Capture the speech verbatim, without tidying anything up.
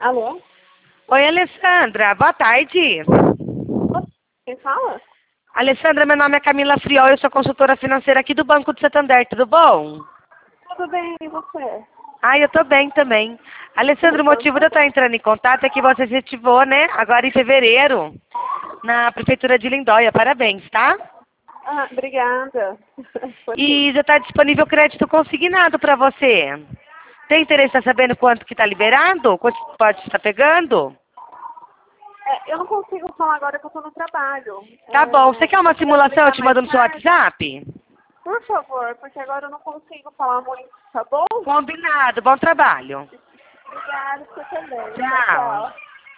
Alô? Oi, Alessandra. Boa tarde. Quem fala? Alessandra, meu nome é Camila Friol, eu sou consultora financeira aqui do Banco do Santander, tudo bom? Tudo bem, e você? Ah, eu tô bem também. Alessandra, o Então, motivo de eu estar entrando em contato é que você se ativou, né, agora em fevereiro, na Prefeitura de Lindóia. Parabéns, tá? ah, obrigada. Por quê? E já está disponível crédito consignado para você. Tem interesse em estar sabendo quanto que está liberado? Quanto pode estar pegando? É, eu não consigo falar agora que eu estou no trabalho. Tá bom. Você É, quer se uma puder me simulação? Eu ligar te mais mando no seu tarde, WhatsApp? por favor, porque agora eu não consigo falar muito, tá bom? Combinado. Bom trabalho. Obrigada, você também. Tchau, Tchau. tchau.